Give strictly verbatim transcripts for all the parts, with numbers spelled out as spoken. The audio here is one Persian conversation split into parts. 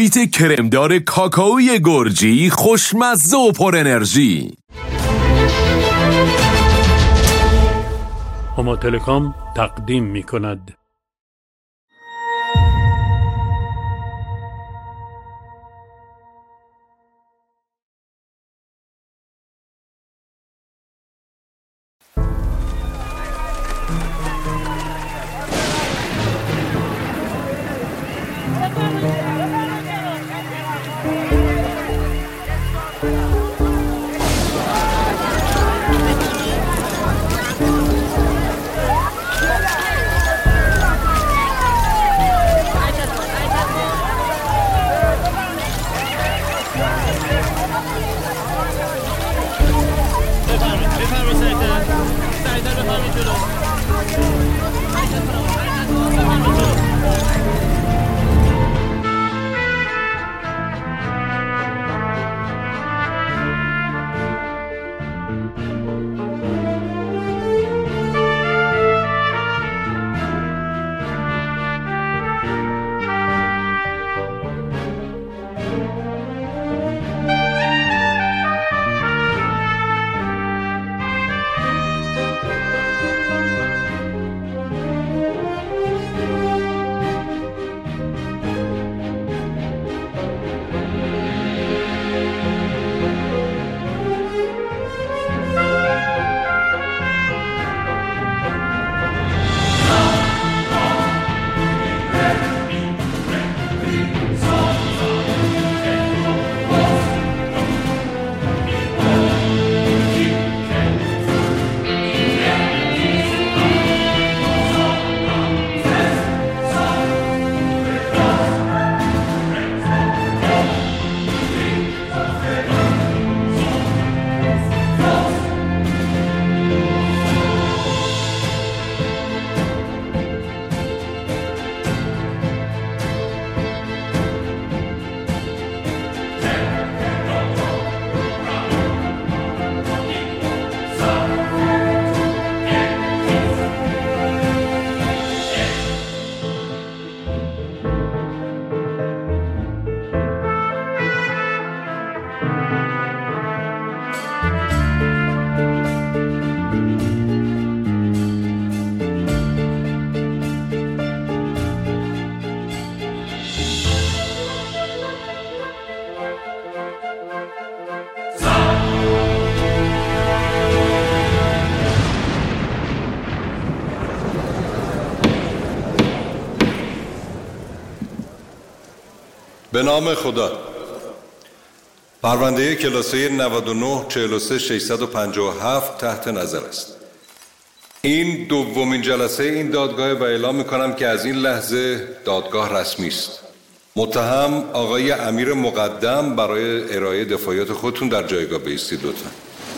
بیسکویت کرمدار کاکائوی گرجی خوشمزه و پر انرژی. هما تلکام تقدیم می کند. به نام خدا. پرونده کلاسه نود و نه چهل و سه ششصد و پنجاه و هفت تحت نظر است. این دومین جلسه این دادگاه و اعلام میکنم که از این لحظه دادگاه رسمی است. متهم آقای امیر مقدم، برای ارائه دفاعیات خودتون در جایگاه بایستید لطفا.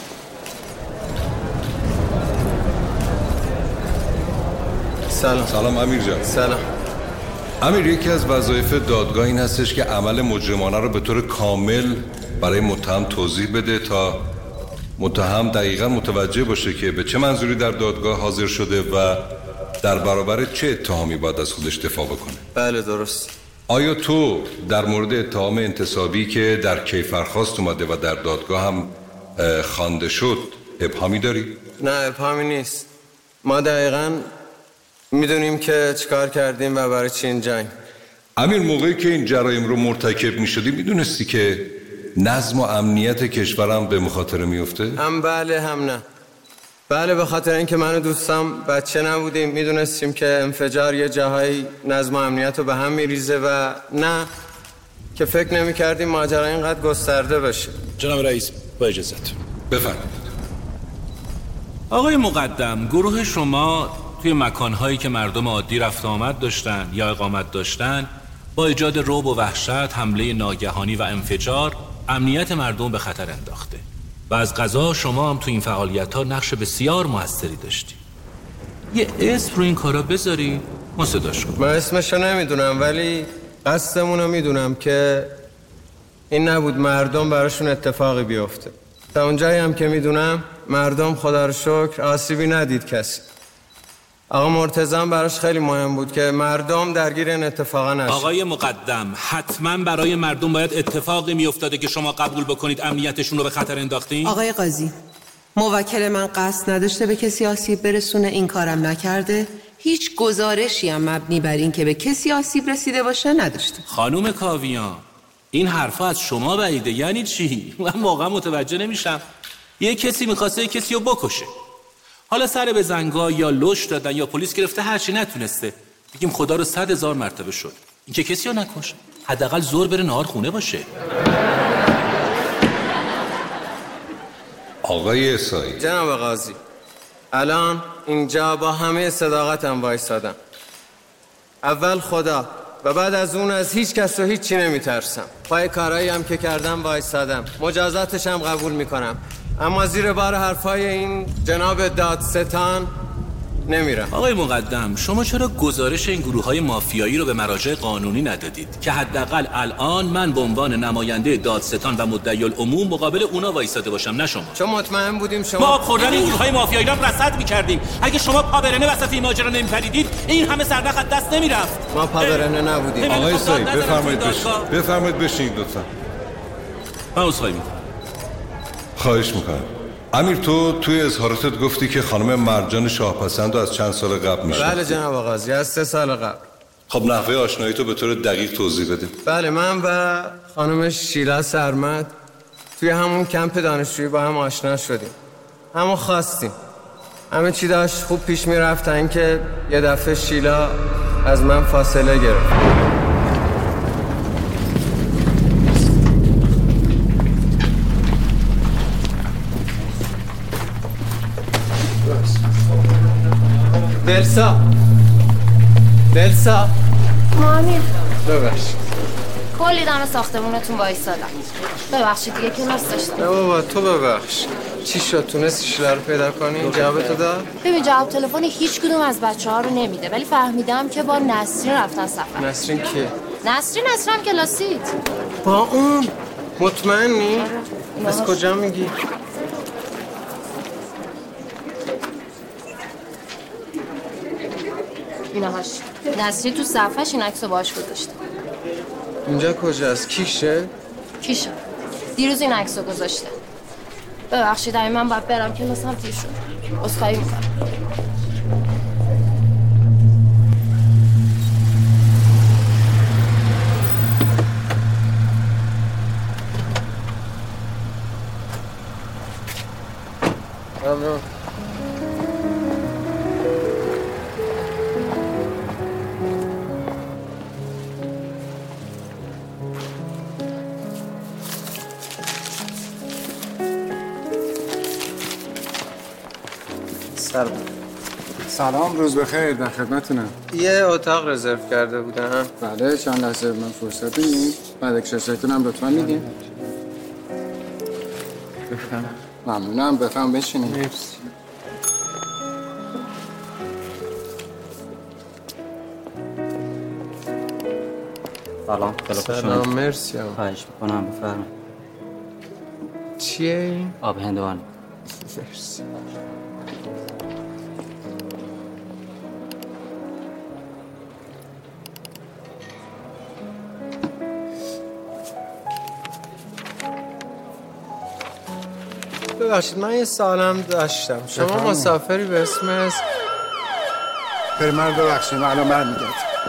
سلام. سلام امیر جان. سلام. امیر، یکی از وظایف دادگاه این هستش که عمل مجرمانه رو به طور کامل برای متهم توضیح بده تا متهم دقیقا متوجه باشه که به چه منظوری در دادگاه حاضر شده و در برابر چه اتهامی باید از خودش دفاع بکنه. بله درست. آیا تو در مورد اتهام انتصابی که در کیفرخواست اومده و در دادگاه هم خوانده شد ابهامی داری؟ نه ابهامی نیست. ما دقیقاً میدونیم که چیکار کردیم و برای چی این جنگ. امیر، موقعی که این جرایم رو مرتکب میشدی میدونستی که نظم و امنیت کشورم به مخاطره میفته؟ هم بله هم نه. بله، به خاطر اینکه من و دوستم بچه نبودیم، میدونستیم که انفجار یه جاهایی نظم و امنیت رو به هم میریزه و نه که فکر نمی کردیم ماجرا اینقدر گسترده بشه. جناب رئیس با اجازت بفرمایید. آقای مقدم، گروه شما توی مکانهایی که مردم عادی رفت آمد داشتن یا اقامت داشتن با ایجاد رعب و وحشت، حمله ناگهانی و انفجار امنیت مردم به خطر انداخته و از قضا شما هم تو این فعالیت‌ها نقش بسیار موثری داشتی. یه اسم رو این کارا بذاری ما صداش کنیم. من اسمشو نمیدونم ولی قصدمونو میدونم که این نبود مردم براشون اتفاقی بیفته. تا اونجایی هم که میدونم مردم خدا رو شکر آسیبی ندید کسی. آقا مرتضی براش خیلی مهم بود که مردم درگیر این اتفاقا نشن. آقای مقدم، حتما برای مردم باید اتفاقی میافتاده که شما قبول بکنید امنیتشون رو به خطر انداختین؟ آقای قاضی، موکل من قصد نداشته به کسی آسیب برسونه، این کارم نکرده. هیچ گزارشی هم مبنی بر این که به کسی آسیب رسیده باشه نداشته. خانم کاویان، این حرفا از شما بعیده. یعنی چی؟ من واقعا متوجه نمیشم. یه کسی میخواسته یه کسی رو بکشه، حالا سر به زنگا یا لش دادن یا پلیس گرفته، هرچی نتونسته. بگیم خدا رو صد هزار مرتبه شد این که کسی رو نکشه، حداقل زور بره نهار خونه باشه. آقای اسایی. جناب قاضی، الان اینجا با همه صداقتم وایسادم. اول خدا و بعد از اون از هیچ کس و هیچ چی نمیترسم. پای کارایی هم که کردم وایسادم، مجازاتش هم قبول میکنم، اما زیر بار حرفای این جناب دادستان نمیرم. آقای مقدم، شما چرا گزارش این گروه های مافیایی رو به مراجع قانونی ندادید که حداقل الان من به عنوان نماینده دادستان و مدعی العموم مقابل اونا وایساده باشم، نه شما؟ چون مطمئن بودیم شما ما خوردن این گروه های مافیایی رو رصد می‌کردیم. اگه شما پابرنه وسط این ماجرا نمی‌پریدید، این همه سردخ از دست نمی‌رفت. ما پابرنه نبودیم. آقای اسایی بفرمایید بشین. بفرمایید بشین لطفا. من عذرخواهی می‌کنم. خواهش میکنم. امیر، تو توی اظهاراتت گفتی که خانم مرجان شاهپسند رو از چند سال قبل میشناختی؟ بله جناب قاضی، از سه سال قبل. خب نحوه آشنایی تو به طور دقیق توضیح بده. بله، من و خانم شیلا سرمد توی همون کمپ دانشجویی با هم آشنا شدیم، همو خواستیم، همه چی داشت خوب پیش میرفت تا اینکه یه دفعه شیلا از من فاصله گرفت. دلسا دلسا مامین ببخش، کلی دم ساختمونتون وایسادم، ببخشید دیگه کلاس داشتم. نه بابا تو ببخش. چی شد؟ تونستی شیلا رو پیدا کنی؟ جوابتو داد؟ ببین جواب تلفن هیچ کدوم از بچه ها رو نمیده، ولی فهمیدم که با نسرین رفتن سفر. نسرین کیه؟ نسرین نسرین هم کلاسیت. با اون؟ مطمئنی؟ از کجا میگی؟ اینهاش نسرین تو صفحش این عکسو باهاش گذاشته. اینجا کجاست؟ کیشه؟ کیشه؟ دیروز این عکسو گذاشته. ببخشید اگه من باید برم کلاسم تیر شد، عذرخواهی میکنم. ممنون. سلام. سلام، روز بخیر، در خدمتتونم. یه اتاق رزرو کرده بودم. بله، چند لحظه من فرصت بدین. بعد اکسسایتون هم لطفا میدین. بفهم. ممنونم، بفهم بشینید. مرسی. سلام، خیلی خوشحالم. سلام، مرسی. خواهش میکنم، بفرمایید. چیه این؟ آب هندوانه. مرسی. ببخشید من یه سالم داشتم. شما بفرمایید. مسافری به اسم از پر من ببخشید، من الان برمیگردم.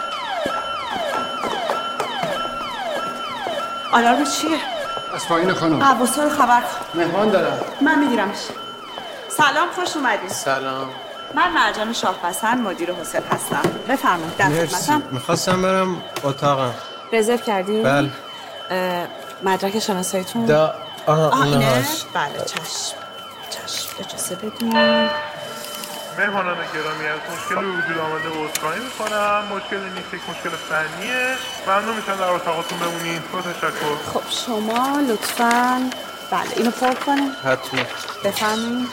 آلارم چیه؟ از پایین خانم. حواسا رو خبر کن. مهمان دارم. من میگیرمش. سلام، خوش اومدید. سلام. من مرجان شاهپسند، مدیر هتل هستم. بفرمایید، در مرسی. خدمتم. میخواستم برم اتاقم. رزرو کردی؟ بله. مدرک شناساییتون؟ دا آها آه اینه؟ اینهاش. بله، چشم. چشم، اجازه بدین. مهمانان گرامی، از مشکل وجود آمده عذرخواهی میکنم. مشکل نیست، یک مشکل فنیه. ممنون میشم در اتاقتون بمونین. با تشکر. خب شما لطفاً بله اینو پر کنین. حتما. بفرمایید.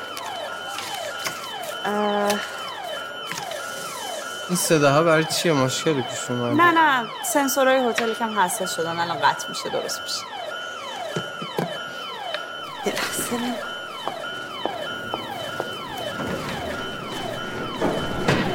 این صداها برای چیه؟ مشکلی پیش اومده؟ نه نه سنسورهای هتل کم حساس شدن، الان قطع میشه، درست میشه. یه لحظه.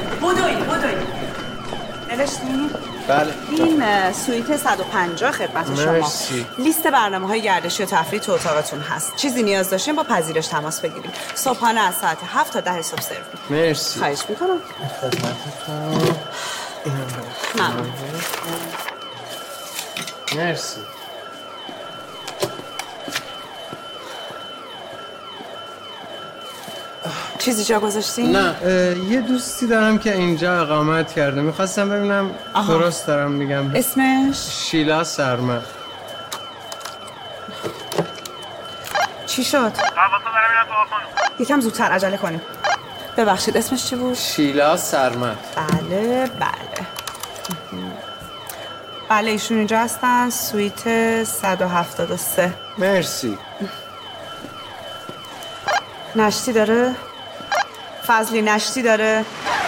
نوشتین؟ بله. این سویت صد و پنجاه خدمت شما. مرسی. لیست برنامه‌های گردشی و تفریح تو اتاقتون هست. چیزی نیاز داشتین با پذیرش تماس بگیریم. صبحانه از ساعت هفت تا ده صبح سرو. مرسی. خواهش میکنم. خدمتتون. ممنون. مرسی. چیزی جا گذاشتین؟ نه یه دوستی دارم که اینجا اقامت کرده، میخواستم ببینم آها. درست دارم میگم. اسمش؟ شیلا سرمد. چی شد؟ حواسا دارم میرم تو خانم. یکم زودتر عجله کنیم. ببخشید اسمش چی بود؟ شیلا سرمد. بله بله بله ایشون اینجا هستن. سویت صد و هفتاد و سه. مرسی. نشتی داره؟ فضلی نشتی داره؟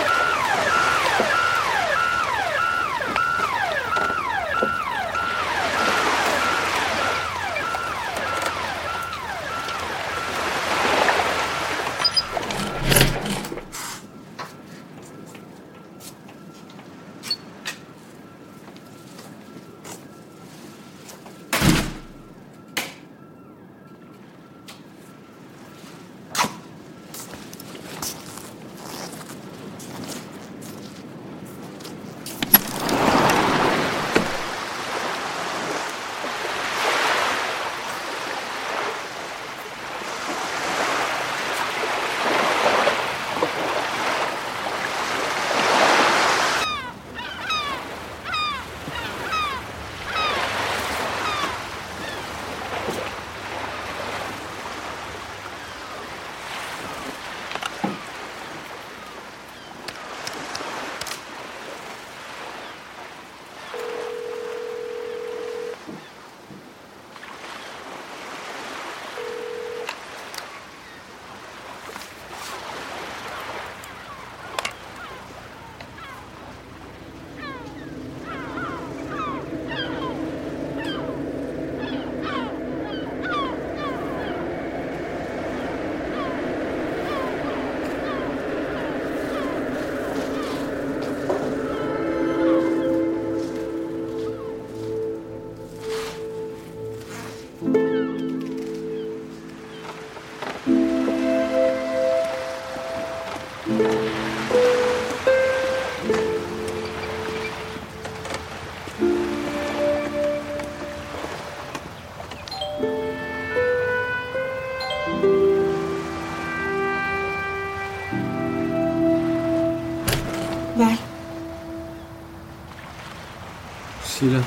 شیلا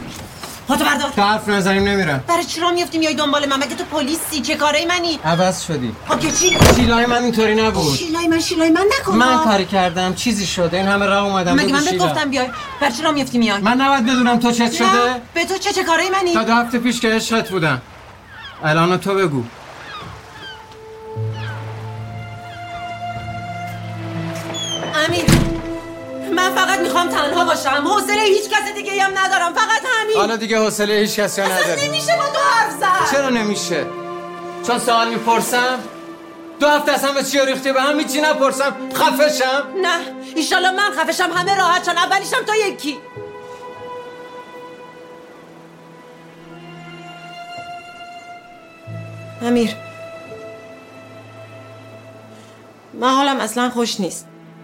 پاتو بردار. که حرف نزنیم نمیرم. برای چی را میفتی میای دنبال من؟ مگه تو پلیسی؟ چه کاره منی؟ عوض شدی. ها که چی؟ شیلای من اینطوری نبود. شیلای من شیلای من نکن. من کاری کردم چیزی شده این همه راه اومدم. مگه من بهت گفتم بیای؟ برای چی را میفتی میای؟ من نباید بدونم تو چت شده؟ نه. به تو چه چه کاره منی؟ تا دو هفته پیش که عشقت بودم. الان تو بگو. امیر من فقط میخوام تنها باشم. حوصله هیچ کس دیگه هم ندارم. فقط همین. حالا دیگه حوصله هیچ کسی ندارم. اصلا نمیشه با تو حرف زد. چرا نمیشه؟ چون سوال میپرسم؟ دو هفته اصلا به چی ریختی به هم هیچی نپرسم خفشم؟ نه ایشالله من خفشم همه راحت شن. اولیشم تو یکی. امیر من حالم اصلا خوش نیست.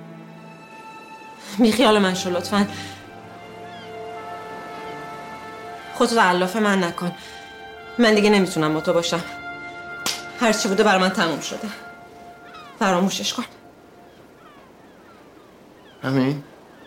بی خیال من شو لطفاً. خودتو تعلف من نکن. من دیگه نمیتونم با تو باشم. هرچی بوده برای من تموم شده. فراموشش کن. همین؟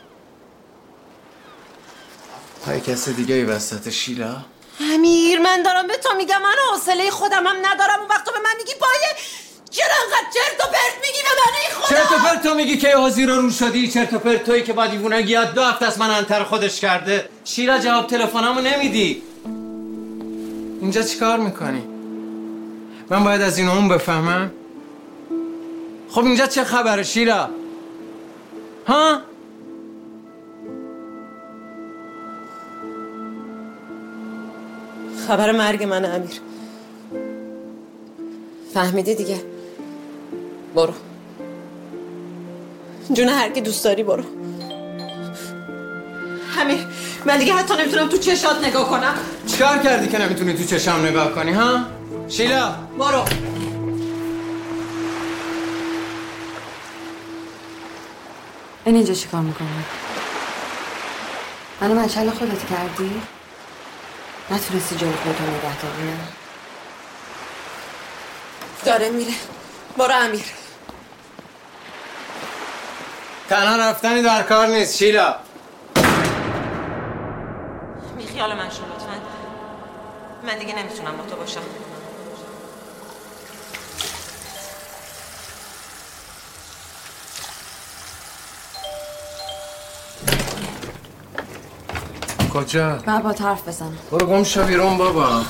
پای کسی دیگه ای وسط شیلا؟ امیر من دارم به تو میگم من حوصله خودم هم ندارم. اون وقت تو به من میگی پایه چرا انقدر چرت و پرت میگی به من ای خدا؟ چرت و پرت تو میگی که حاضی رو رو شدی. چرت و پرت تویی که با دیوونگی یاد دو هفته از من انتر خودش کرده. شیلا جواب تلفنمو نمیدی. اینجا چیکار میکنی؟ من باید از این اون بفهمم؟ خب اینجا چه خبره شیلا؟ ها؟ خبر مرگ من امیر. فهمیدی دیگه. برو جون هر کی دوست داری برو. امیر من دیگه حتی نمیتونم تو چشات نگاه کنم. چیکار کردی که نمیتونی تو چشم نگاه کنی ها؟ شیلا برو. این اینجا چیکار میکنی؟ منو مچل خودت کردی؟ نتونستی جلو خودتو نگه داری نه؟ داره میره. برو امیر. تنها رفتنی در کار نیست شیلا. بی خیال من شو لطفا. من دیگه نمیتونم با تو باشم. کجا؟ من با حرف بزنم. برو گم شو بیرون بابا.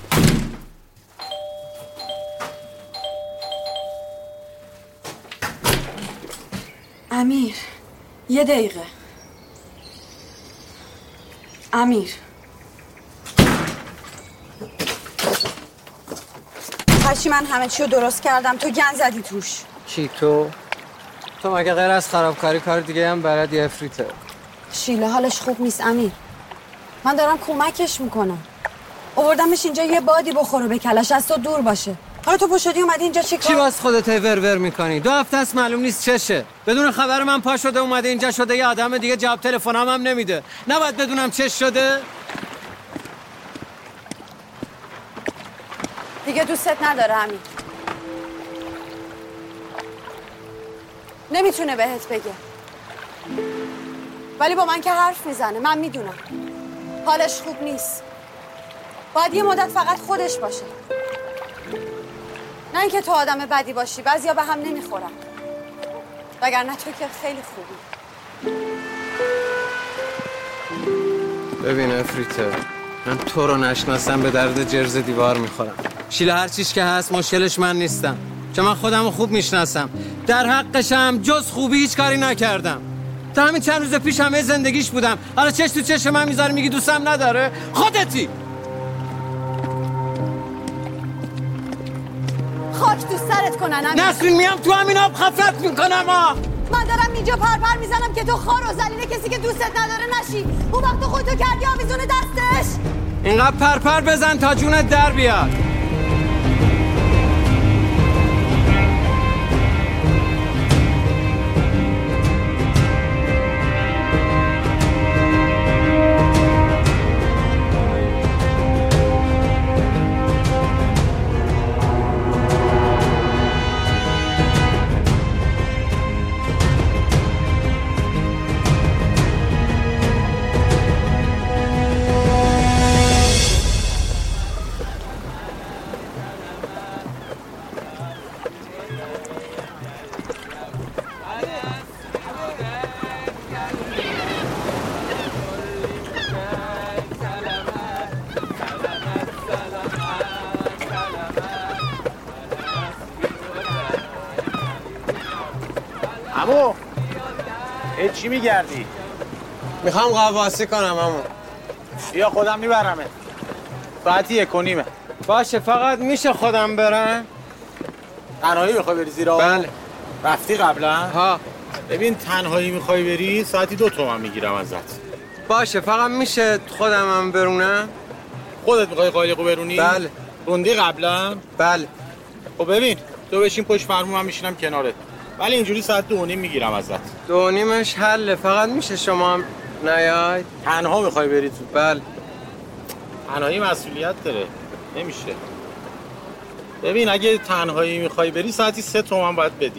امیر یه دقیقه. امیر هرچی من همه چی رو درست کردم تو گن زدی توش. کی تو؟ تو مگه غیر از خرابکاری کار دیگه هم بلدی افریته؟ شیله حالش خوب نیست امیر. من دارم کمکش میکنم. آوردمش اینجا یه بادی بخوره به کلش از تو دور باشه. حالا تو پشودی اومدی اینجا چی کار؟ چی باز خودت ور ور میکنی؟ دو هفته است معلوم نیست چشه. بدون خبر من پا شده اومده اینجا شده یه آدم دیگه جواب تلفنم هم نمیده. نباید بدونم چش شده؟ دیگه دوستت نداره امیر. نمیتونه بهت بگه. ولی با من که حرف میزنه. من میدونم حالش خوب نیست. باید یه مدت فقط خودش باشه. نه اینکه تو آدم بدی باشی. بعضیا به هم نمیخورن. وگرنه تو که خیلی خوبی. ببین افریته من تو رو نشناسم به درد جرز دیوار میخورم. شیله هر چیش که هست مشکلش من نیستم. چون من خودم رو خوب میشناسم. در حقشم جز خوبی هیچ کاری نکردم. تا همین چند روز پیش همه زندگیش بودم. حالا چش تو چش من میذاری میگی دوستم نداره؟ خودتی. خاک تو سرت کنن امیر. نسرین میام تو همین آب خفت میکنم ها. من دارم اینجا پرپر میزنم که تو خار و ذلیل کسی که دوستت نداره نشی. اون وقت تو خودتو کردی آویزون دستش. اینقدر پرپر بزن تا جونت در بیاد. عمو ای چی میگردی؟ میخوام قواسی کنم عمو. بیا خودم میبرمه. ساعتی یک و نیمه. باشه فقط میشه خودم برم؟ تنهایی میخوای بری زیرا؟ بله. رفتی قبلا؟ ها. ببین تنهایی میخوای بری ساعتی دو تومن میگیرم ازت. باشه فقط میشه خودم هم برونم؟ خودت میخوای قایقو برونی؟ بله. روندی قبلا؟ بله. خب ببین تو بشین پشت فرمون من میشینم کنارت. ولی اینجوری ساعت دو و نیم میگیرم ازت. دو و نیمش حله. فقط میشه شما هم نیاید؟ تنها میخوای بری تو؟ بله. تنهایی مسئولیت داره. نمیشه. ببین اگه تنهایی میخوای بری ساعتی سه تومن باید بدی.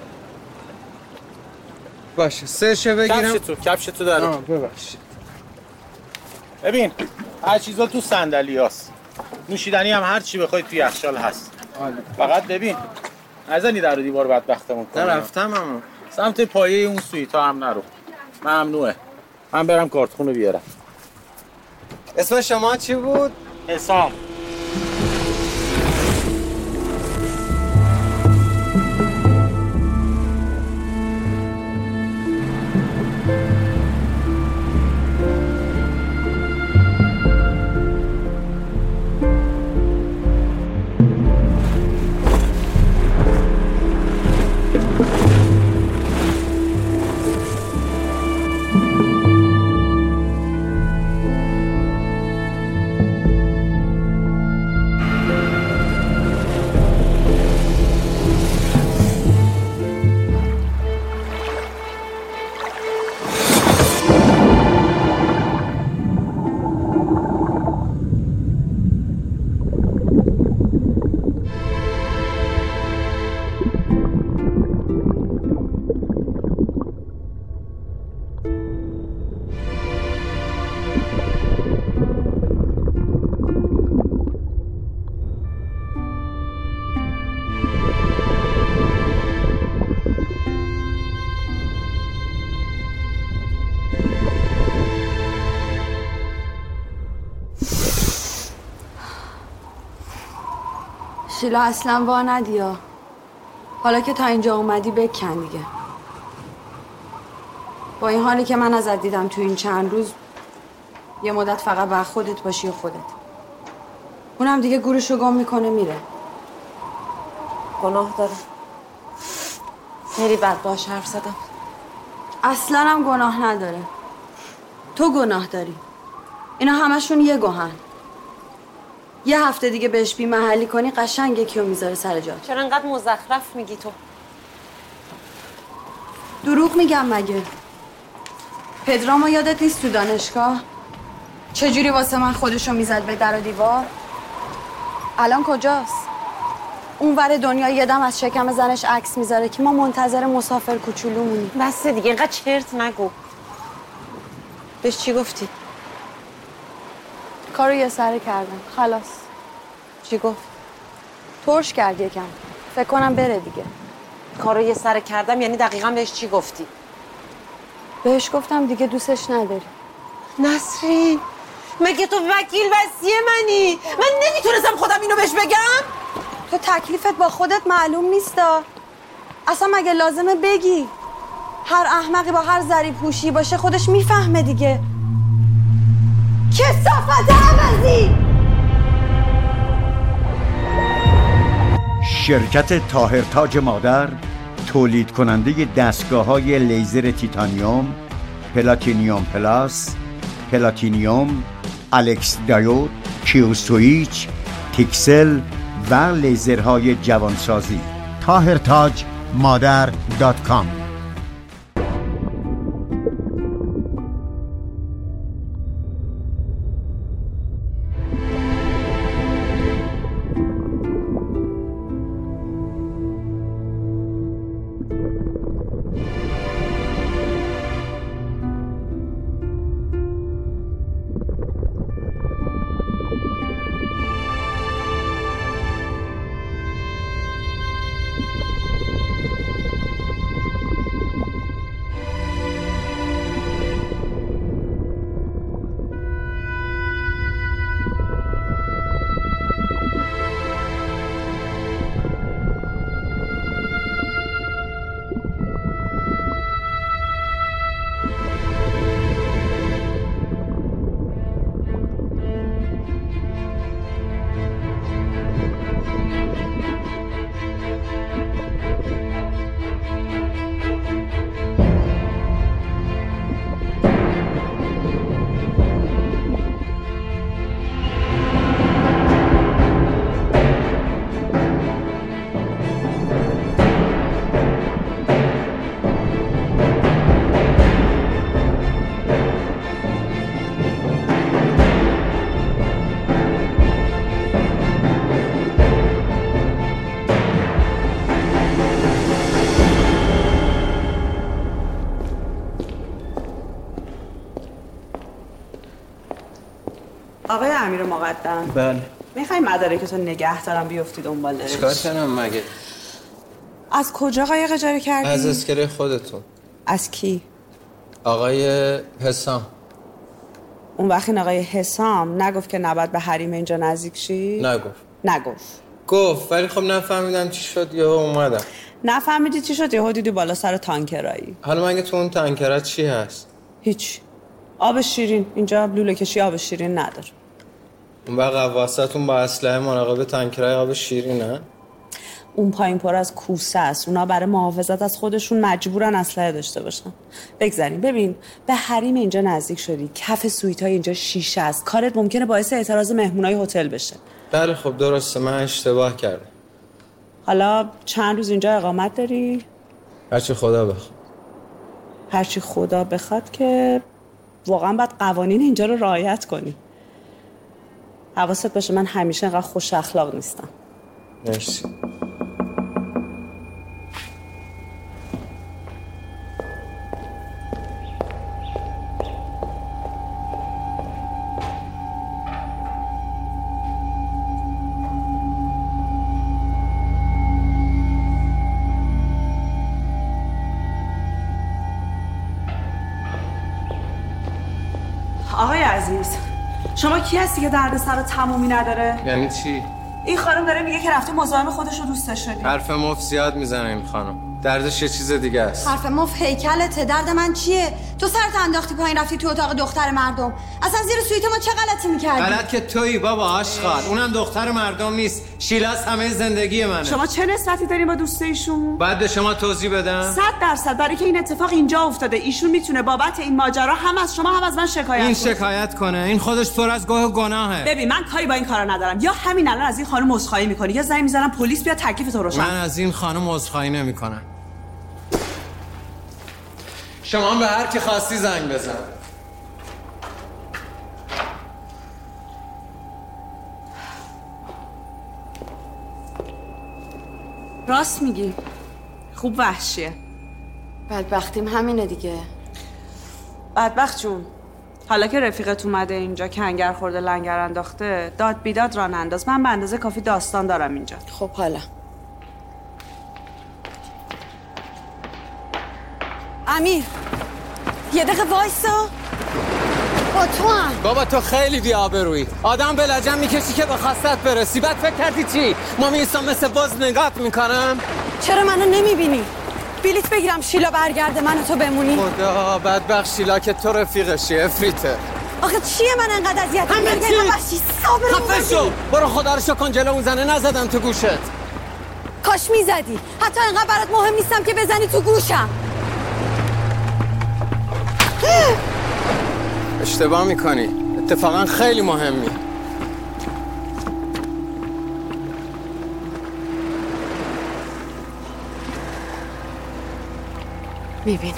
باشه سه شه بگیرم. کفش تو کفش تو داره. آه ببخشید. ببین هر چیزا تو صندلیاست. نوشیدنی هم هر چی بخوای تو یخچال هست. عالی. فقط ببین نزنی در و دیوار بدبختمون کنی. نرفتم اما سمت پایه اون سویتا هم نرو. ممنوعه. من برم کارتخونه بیارم. اسم شما چی بود؟ حسام. شیلا اصلا وا ندیا. حالا که تا اینجا اومدی بکن دیگه. با این حالی که من ازت دیدم تو این چند روز یه مدت فقط با خودت باشی و خودت. اونم دیگه گورشو گم میکنه میره. گناه داره. میری بعد باش حرف زدم. اصلا هم گناه نداره. تو گناه داری. اینا همشون یه گوهن. یه هفته دیگه بهش بی محلی کنی قشنگ یکیو میذاره سر جات. چرا انقدر مزخرف میگی تو؟ دروغ میگم مگه؟ پدرامو یادت نیست تو دانشگاه؟ چجوری واسه من خودشو میزد به در و دیوار؟ الان کجاست؟ اون ور دنیا یه دم از شکم زنش عکس میذاره که ما منتظر مسافر کوچولومونیم. بس دیگه اینقدر چرت نگو. بهش چی گفتی؟ کارو یه سره کردم. خلاص. چی گفت؟ ترش کرد یکم. فکر کنم بره دیگه. کارو یه سره کردم یعنی دقیقاً بهش چی گفتی؟ بهش گفتم دیگه دوستش نداری. نسرین مگه تو وکیل وصیه منی؟ من نمیتونستم خودم اینو بهش بگم؟ تو تکلیفت با خودت معلوم نیستا. اصلا مگه لازمه بگی؟ هر احمقی با هر ذریب هوشی باشه خودش میفهمه دیگه. کثافت عوضی! شرکت طاهرتاج مادر تولید کننده دستگاه های لیزر تیتانیوم، پلاتینیوم پلاس، پلاتینیوم، الکس دایود، کیو سویچ، پیکسل و لیزرهای جوانسازی. طاهرتاج مادر دات کام. آقای امیر مقدم. بله. میخوای مدارکتو نگه دارم بیفتی دنبالش؟ چیکار کنم مگه؟ از کجا قایق اجاره کردی؟ از اسکله خودتون. از کی؟ آقای حسام. اون وقت این آقای حسام نگفت که نباید به حریم اینجا نزدیک شی؟ نگفت. نگفت. گفت ولی خب نفهمیدم چی شد یا اومدم. نفهمیدی چی شد یهو دیدی بالا سر تانکرایی. حالا مگه تو اون تانکرات چی هست؟ هیچ. آب شیرین. اینجا لوله کشی آب شیرین نداره. اون وقت قواستون با اسلحه مراقب تانکرای آب شیرینه؟ اون پایین پر از کوسه است. اونا برای محافظت از خودشون مجبورن اسلحه داشته باشن. بگذاریم. ببین به حریم اینجا نزدیک شدی. کف سویت‌های اینجا شیشه است. کارت ممکنه باعث اعتراض مهمونای هتل بشه. بله خب درسته، من اشتباه کردم. حالا چند روز اینجا اقامت داری؟ هرچی خدا بخواد. هرچی خدا بخواد که واقعا باید قوانین اینجا رو رعایت کنی. حواست باشه من همیشه اینقدر خوش اخلاق نیستم. مرسی. آقای عزیز، شما کی هستی که درد سر تمومی نداره؟ یعنی چی؟ این خانم داره میگه که رفته مزاحم خودش رو دوست داشته. حرف مفت زیاد میزنه این خانم. دردش یه چیز دیگه است. حرف مفت هیکلته. درد من چیه؟ تو سرت انداختی پایین رفتی تو اتاق دختر مردم. اصلا زیر سویت ما چه غلطی میکردی؟ غلط که تویی بابا آشغال. اونم دختر مردم نیست. شیلاس همه زندگی منه. شما چه نسبتی دارین با دوست ایشون؟ بعد به شما توضیح بدم؟ صد درصد برای که این اتفاق اینجا افتاده. ایشون میتونه بابت این ماجرا هم از شما هم از من شکایت این کنه. شکایت کنه. این خودش پر از گوه و گناهه. ببین من کاری با این کارا ندارم. یا همین الان از این خانم عذرخواهی میکنی یا زنگ میزنم پلیس بیاد تکلیف تو روشن. من از این خانم عذرخواهی نمیکنم. شما هم به هر کی خواستی زنگ بزن. راست میگی. خوب وحشیه. بدبختیم همینه دیگه. بدبخت جون. حالا که رفیقت اومده اینجا کنگر خورده لنگر انداخته داد بیداد ران انداز. من به اندازه کافی داستان دارم اینجا. خب حالا امیر یه دقیقه وایسا. با تو هم بابا تو خیلی بی‌آبرویی. آدم به لجن میکشی که به خواستت برسی. بعد فکر کردی چی؟ ما میستم مثل باز نگات میکنم؟ چرا منو نمیبینی؟ بلیت بگیرم شیلا برگرده من و تو بمونی. خدا بدبخت شیلا که تو رفیقشی افریته. آخه چیه من انقدر اذیت همه می‌کنی؟ چی؟ باشی صابر. خفه شو. برو خدا رو شکر کن جلو اون زنه نزدم تو گوشت. کاش میزدی. حتی انقدر برات مهم نیستم که بزنی تو گوشم. اشتباه میکنی. اتفاقا خیلی مهمی. میبینه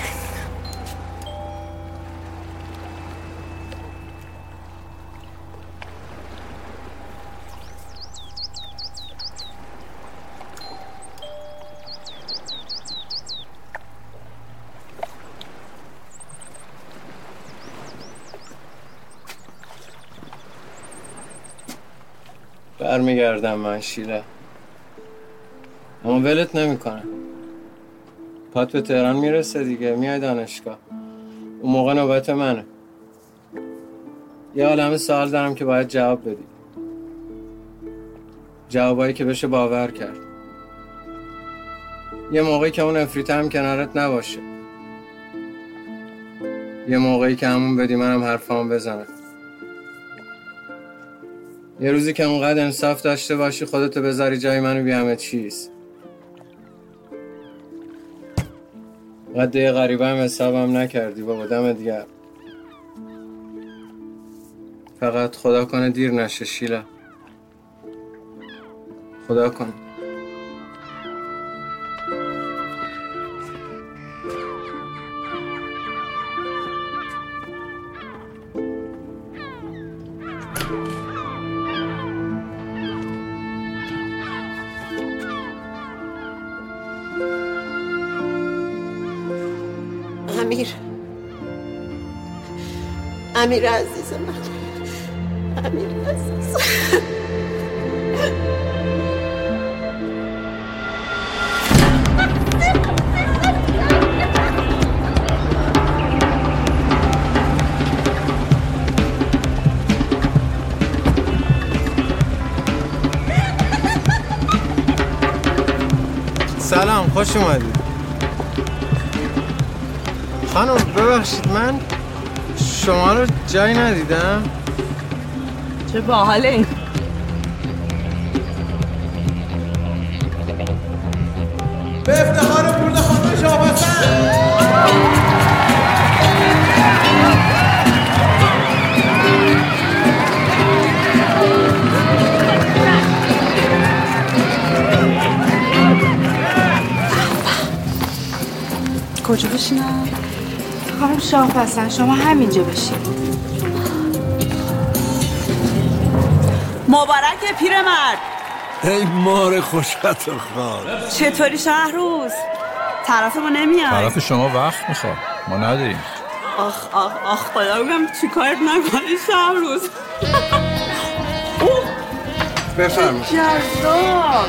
برمیگردم من شیلا. اما ولت نمیکنم. پات به تهران میرسه دیگه. میای دانشگاه. اون موقع نوبت منه. یه عالمه سوال دارم که باید جواب بدی. جوابایی که بشه باور کرد. یه موقعی که اون افریته هم کنارت نباشه. یه موقعی که همون بدی منم حرفامو بزنم. یه روزی که اونقدر انصاف داشته باشی خودتو بذاری جای منو بی همه چیز. قد یه غریبه هم حسابم نکردی بابا. دمت گرم. فقط خدا کنه دیر نشه شیلا. خدا کنه. امیر امیر عزیز من. امیر عزیز. سلام خوش اومدید. خانم ببخشید من شما رو جایی ندیدم. چه باحاله این. به افتخار پول خانم شاه حسن. کجا بشینم؟ خانم شاه حسن شما همینجا بشید. مبارک پیرمرد. ای مار خوشبخت خان. چطوری شهروز؟ طرف ما نمیاد. طرف شما وقت میخواد. ما نداریم. آخ آخ آخ خدا بگم چی کارت نکنی شهروز. بفرمایید. جذاب.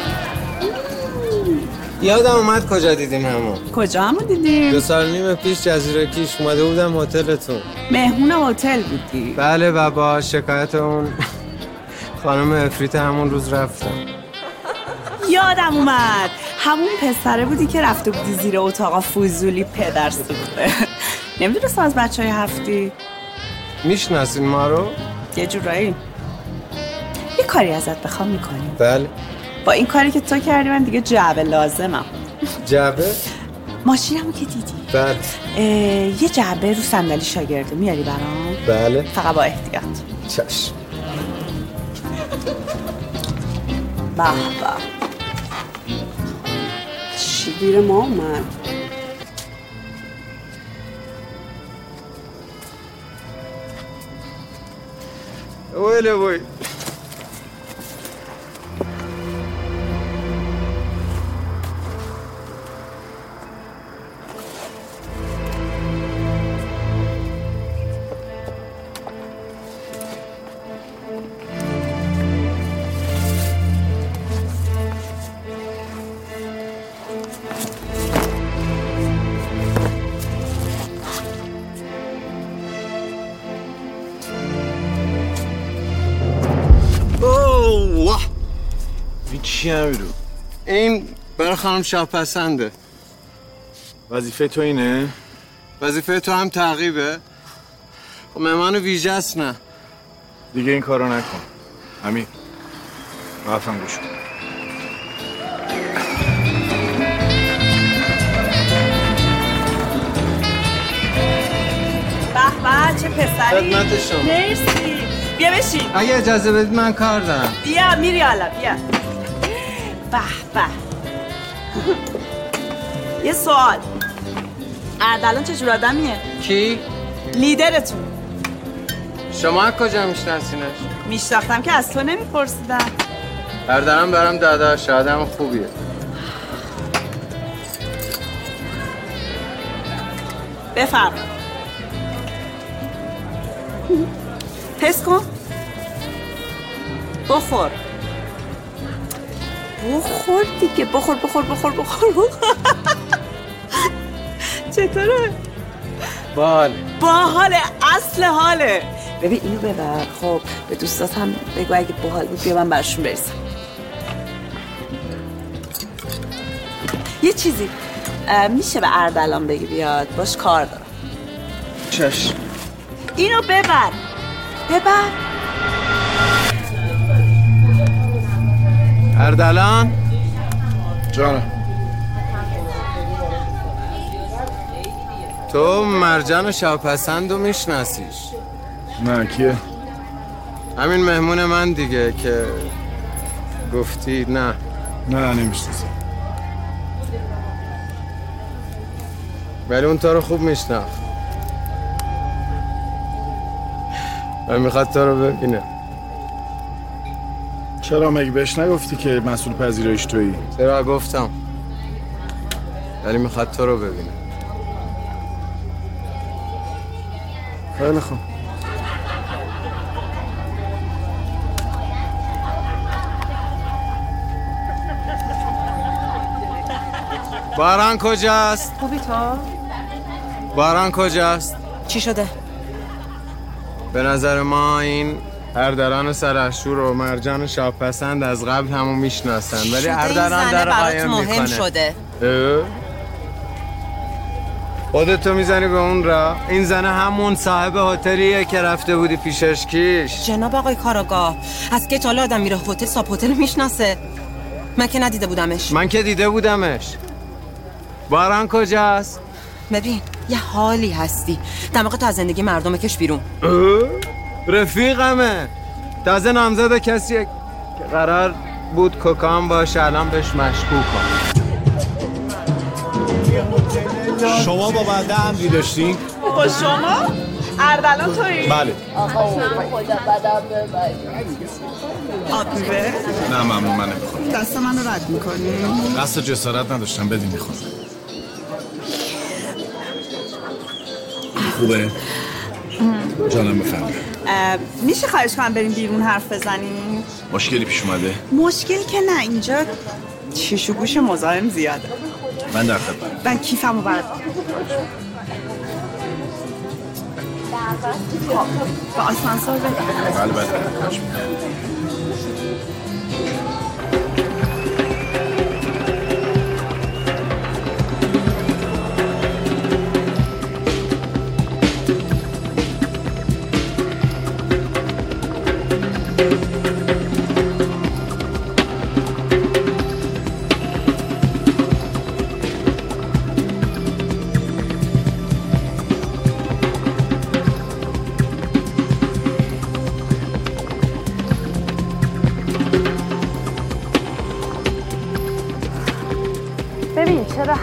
یادم اومد کجا دیدیم همون. کجا همون دیدیم؟ دو سال نیم پیش جزیره کیش اومده بودم هتلتون. مهمون هتل بودی؟ بله و با شکایت اون خانم افریت همون روز رفتم. یادم اومد همون پسره بودی که رفته بودی زیر اتاقا فوزولی پدر سوخته. نمیدونستم از بچه های هفتی. میشناسین ما رو؟ یه جورایی. یه کاری ازت بخوام میکنی؟ بله. با این کاری که تو کردی من دیگه جعبه لازمم. جعبه؟ ماشینمو که دیدی؟ بله. یه جعبه رو صندلی شاگرده میاری برام؟ بله. فقط با احتیاط. چشم. به به. چی گیر ما اومد؟ ویله وی چی امیرو؟ این برای خانم شاهپسنده. وظیفه تو اینه؟ وظیفه تو هم تعقیبه؟ خب مهمان ویژه است نه؟ دیگه این کارو نکن امیر. حرفم گوش کن. به به چه پسری. خدمت شما. مرسی. بیا بشین. اگه اجازه بدید من کار دارم. بیا میری حالا بیا. به به. یه سوال. اردلان چه جور آدمیه؟ کی؟ لیدرتون. شما از کجا میشناسینش؟ میشناختم که از تو نمیپرسیدم. اردلان برام داداش آدم خوبیه. بفرم. حس کن. بخور. بخور دیگه. بخور بخور بخور بخور بخور. چطوره؟ باحاله. باحاله. اصل حاله. ببین اینو ببر. خب به دوستات هم بگو اگه باحال بود بیا من برشون برسم. یه چیزی میشه به اردلان بگی بیاد باش کار دارم. چشم. اینو ببر. ببر. اردلان جانم. تو مرجان شاهپسند رو میشناسیش؟ نه کیه؟ همین مهمون من دیگه که گفتی نه. نه نمیشناسم. ولی اون تو رو خوب میشناخت و میخواد تو رو ببینه. چرا مگه بهش نگفتی که مسئول پذیرایش تویی؟ چرا گفتم ولی میخواد تو رو ببینه. خیلی خوب. باران کجاست؟ خوبی تو؟ باران کجاست؟ چی شده؟ به نظر ما این اردلان سرشور و مرجان شاهپسند از قبل همو میشناسن ولی اردلان در قایم میکنه. مهم شده. خودتو میزنی به اون را؟ این زنه همون صاحب هتلیه که رفته بودی پیشش کیش. جناب آقای کاراگاه از که تالا آدم میره هتل صاحب هتل میشناسه. من که ندیده بودمش. من که دیده بودمش. باران کجاست؟ ببین یه حالی هستی دماغتو از زندگی مردم کش بیرون. رفیقمه. تازه نامزد کسیه که قرار بود کوکان باشه الان بهش مشکوکم. شما با بنده همدی داشتین؟ با شما؟ اردلان تویی؟ بله. آقا خدا بدم ببری. آب میبه؟ نه ممنون من نمیخورم. دست من رو رد میکنی؟ قصد جسارت نداشتم بدین میخورم. خوبه؟ جانم بفرمایید. میشه خواهش کنم بریم بیرون حرف بزنیم؟ مشکلی پیش اومده؟ مشکلی که نه اینجا چیش و گوش مزاحم زیاده. من در خدمتم. من کیفمو بردارم. با آسانسور بده. بله بله.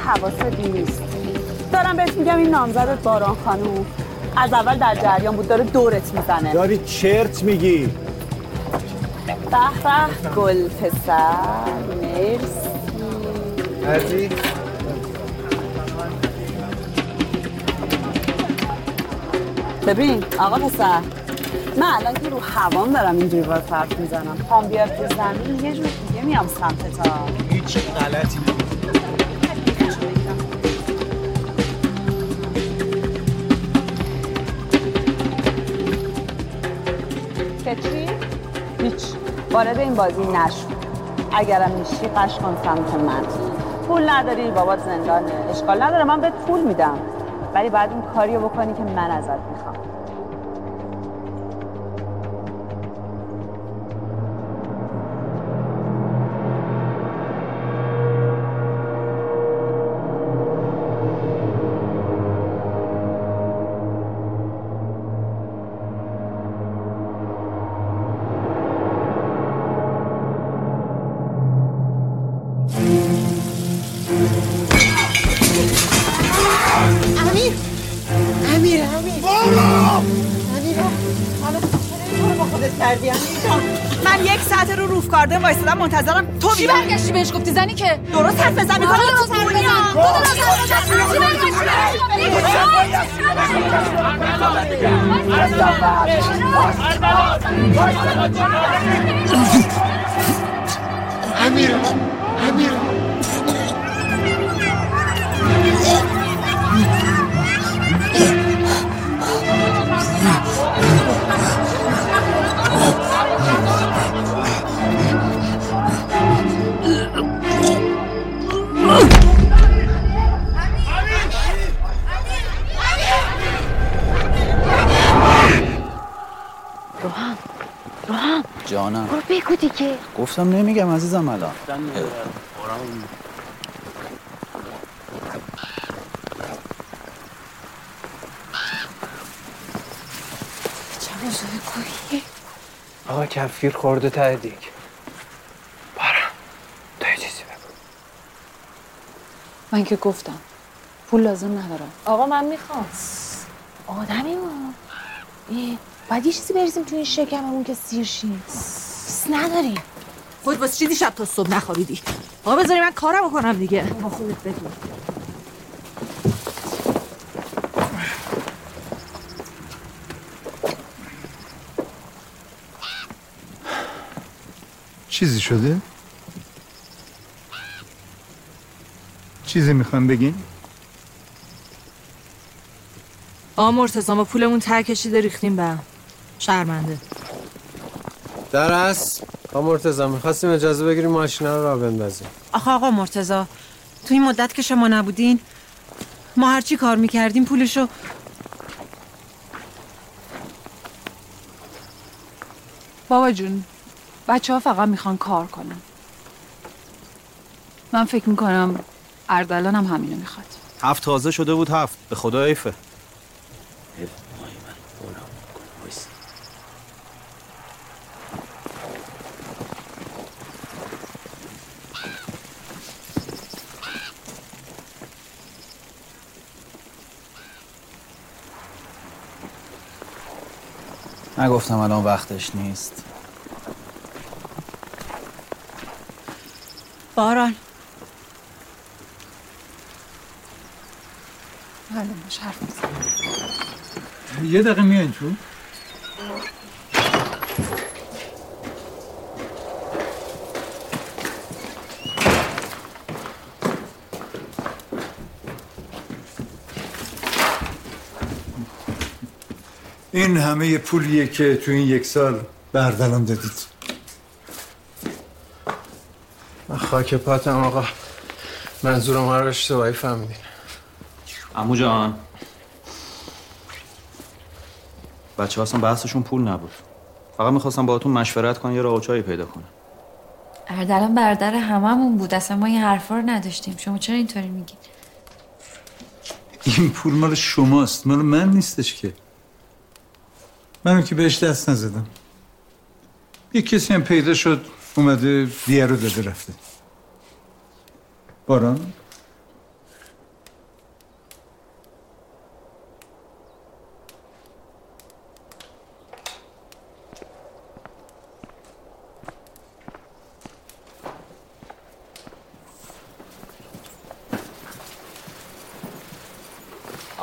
حواست نیست. دارم بهت میگم این نامزدت باران خانوم از اول در جریان بود، داره دورت میزنه. داری چرت میگی. به به گل پسر، مرسی. عزیز ببین آقا پسر، من الان که رو هوام دارم اینجوری باید حرف میزنم، پام بیاد تو زمین یه جور دیگه میام سمت تا. هیچ غلطی نمی‌کنی. که چی؟ هیچ وارد این بازی نشو. اگرم میشی قش کن سمت من. پول نداری بابات زندانه، اشکال نداره من بهت پول میدم، ولی باید این کاریو بکنی که من ازت میخوام. امیر امیر امیر بابا امیر حالا چرا با خودت کردی امیر جان؟ من یک ساعت رو روف کاردن وایسادم منتظرم تو چی برگشتی بهش گفتی زنی که درست حرف بزن میکنه تو دونیا امیر امیر روحان روحان جانم برو بگو دیگه. گفتم نمیگم عزیزم الان. چرا شده کویه؟ آقا کفگیر خورده ته دیگ. بارم تو یه چیزی بگو. من که گفتم پول لازم ندارم. آقا من میخوام. آدمی ما باید یه چیزی بریزیم تو این شکممون که سیر شیم. نداریم. خود واسه چی دیشب تا صبح نخوابیدی؟ آقا بذاری من کارم بکنم دیگه. با خودت بگو. چیزی شده؟ چیزی میخوام بگین؟ آقا مرتضی ما پولمون ته کشیده ریختیم به هم. شرمنده. در اصل آقا مرتضی میخواستیم اجازه بگیریم ماشینا رو راه بندازیم. آخه آقا مرتضی تو این مدت که شما نبودین ما هرچی کار میکردیم پولشو. بابا جون بچه ها فقط میخوان کار کنن. من فکر میکنم اردلان هم همینو میخواد. هفت تازه شده بود هفت. به خدا ایفه. نگفتم الان وقتش نیست. باران حالا باش حرف بزن. یه دقیقه میایین تو. این همه پولیه که تو این یک سال به اردلان دادید. خاک پاتم آقا. منظورم رو اشتباهی فهمیدین. عمو جان بچه اصلا بحثشون پول نبود، فقط میخواستم باهاتون مشورت کنم یه راه چایی پیدا کنم. اردلان برادر هممون بود، اصلا ما این حرفا رو نداشتیم. شما چرا اینطوری میگید؟ این پول مال شماست، مال من نیستش که. منو که بهش دست نزدم. یه کسی هم پیدا شد اومده دیه رو داده رفته. باران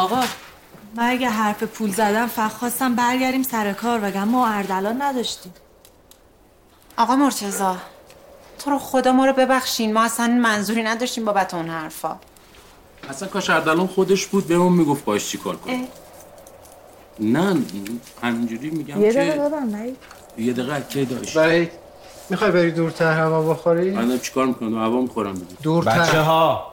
آقا من اگه حرف پول زدم فقط خواستم برگردیم سر کار وگرنه ما اردلان نداشتیم. آقا مرتضی تو رو خدا ما رو ببخشین، ما اصلا منظوری نداشتیم بابت اون حرفا. اصلا کاش اردلان خودش بود بهمون میگفت باش چی کار کنیم. نه همینجوری میگم یه که دقیقه ببن یه دقیقه کی داشت. وحید میخوای بری دورتر هوا بخوری؟ من چیکار میکنم؟ هوا میخورم دیگه. دورتر بچه ها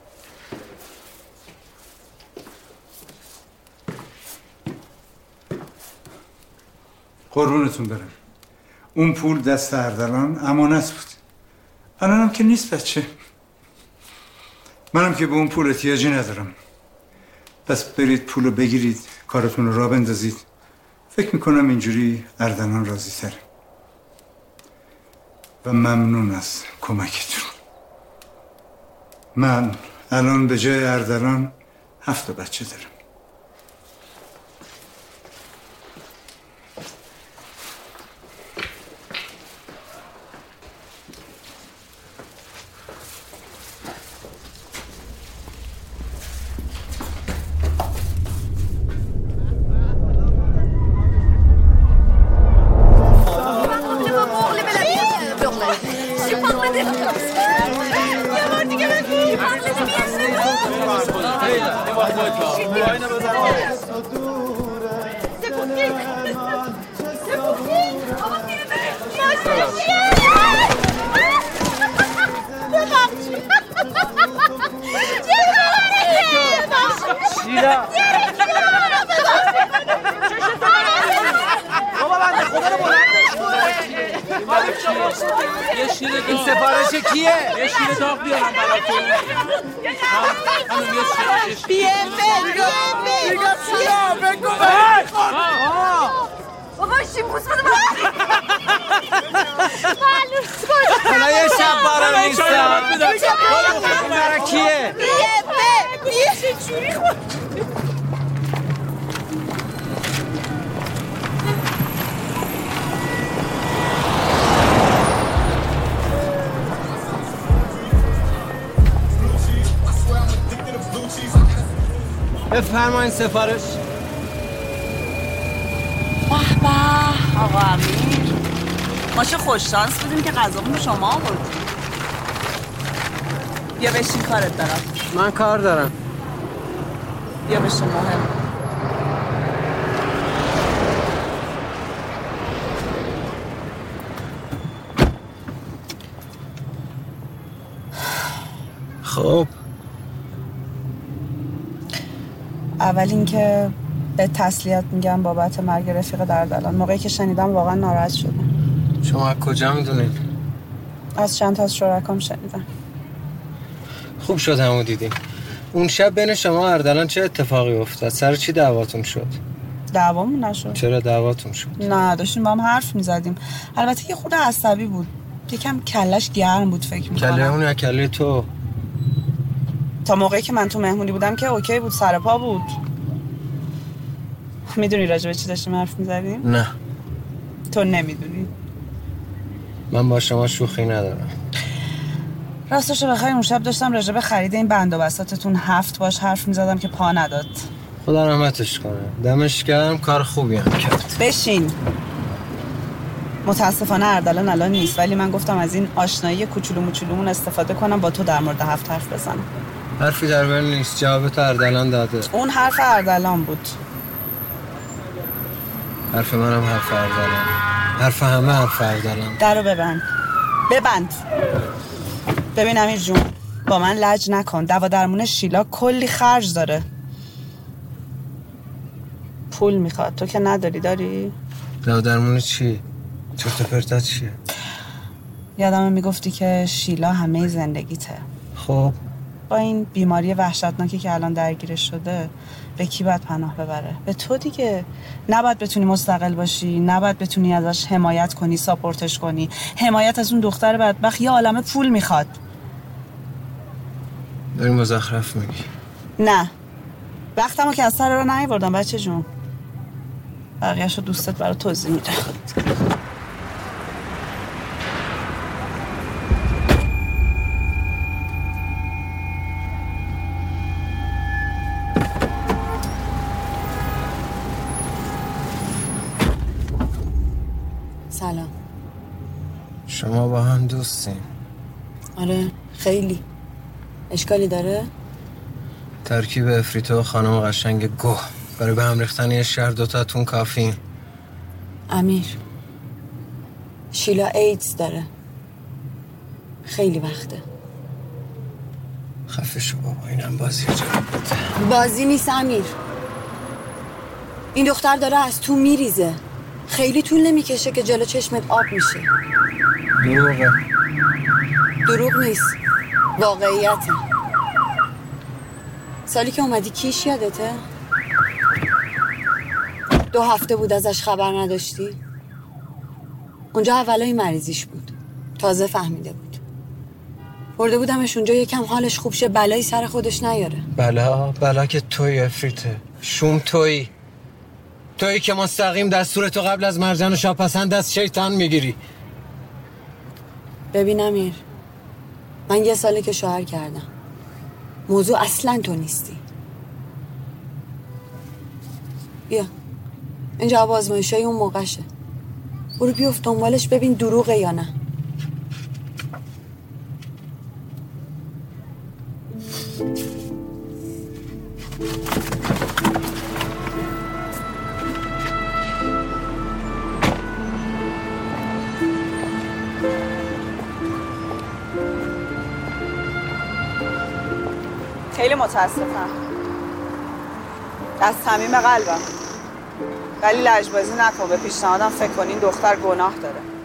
قربونتون برم. اون پول دست اردلان امانت بود. الانم که نیست بچه. منم که به اون پول احتیاجی ندارم. پس برید پولو بگیرید، کارتون رو راه بندازید. فکر میکنم اینجوری اردلان راضی تره. و ممنون از کمکتون. من الان به جای اردلان هفت تا بچه دارم. این سفارش کیه؟ یه شیر داغ بیارم براتون. بیه بگو بگو چیا بگو بابا شیموس بده معلوم حالا یه شب بارا نیستم برا کیه؟ بیه بگو بیه چجوری خود بفرمایید سفارش. به به آقا امیر، ما چه خوششانس بودیم که غذامون رو شما آوردیم. بیا بشین کارت دارم. من کار دارم. بیا بشین مهم. خب اول اینکه به تسلیت میگم بابت مرگ رفیق اردلان. موقعی که شنیدم واقعا ناراحت شدم. شما از کجا میدونید؟ از چند تا از شرکام شنیدم. خوب شد همو دیدیم. اون شب بین شما و اردلان چه اتفاقی افتاد؟ سر چی دعواتون شد؟ دعوامون نشد. چرا دعواتون شد؟ نه داشتیم با هم حرف میزدیم. البته یه خود عصبی بود. یکم کلش گرم بود فکر میکنم. کله اون یا کله تو؟ تا موقعی که من تو مهمونی بودم که اوکی بود، سر پا بود. میدونی راجع به چی داشتیم حرف میزدیم؟ نه. تو نمیدونی. من با شما شوخی ندارم. راستش بخیر اون شب داشتم راجع به خرید این بند و بساطتون هفت باش حرف میزدم که پا نداد. خدا رحمتش کنه. دمش گرم، کار خوبی هم کرد. بشین. متاسفانه اردلان الان نیست، ولی من گفتم از این آشنایی کوچولو موچولومون استفاده کنم با تو در مورد هفت حرف بزنم. حرفی در بین نیست. جوابت اردلان داده. اون حرف اردلان بود. حرف منم حرف اردلان. حرف همه حرف اردلان. درو ببند. ببند. ببین امیر جون، با من لج نکن. دوا درمون شیلا کلی خرج داره. پول میخواد. تو که نداری داری؟ دوا درمون چی؟ چرت و پرتا چیه؟ یادم میگفتی که شیلا همه زندگیته. خب با این بیماری وحشتناکی که الان درگیرش شده به کی باید پناه ببره؟ به تو دیگه. نباید بتونی مستقل باشی، نباید بتونی ازش حمایت کنی، ساپورتش کنی. حمایت از اون دختر بدبخت یه عالمه پول میخواد. داری مزخرف میگی؟ نه وقتمو که از سر رو نیاوردم بچه جون. بقیه‌شو دوستت برای توضیح میده. سلام. شما با هم دوستین؟ آره خیلی. اشکالی داره؟ ترکیب افریتو و خانم قشنگ گوه برای به هم ریختن یه شهر دوتاتون کافین. امیر، شیلا ایدز داره. خیلی وقته. خفه شو بابا، اینم بازی جواب. بازی نیست امیر. این دختر داره از تو میریزه. خیلی طول نمیکشه که جلو چشمت آب میشه. دروغه. دروغ نیست، واقعیته. سالی که اومدی کیش یادته؟ دو هفته بود ازش خبر نداشتی؟ اونجا اولای مریضیش بود، تازه فهمیده بود. برده بودمش اونجا یکم حالش خوب شه، بلایی سر خودش نیاره. بلا بلا که توی افریته، شوم توی توی که مستقیم دستورتو قبل از مرجان و شاپسند از شیطان میگیری. ببین امیر، من یه ساله که شوهر کردم. موضوع اصلا تو نیستی. بیا اینجا آزمایشای اون موقعشه. برو بیفت دنبالش ببین دروغه یا نه. خیلی متاسفم از صمیم قلبم، ولی لجبازی نکن. به پیشنهادم فکر کنین دختر گناه داره.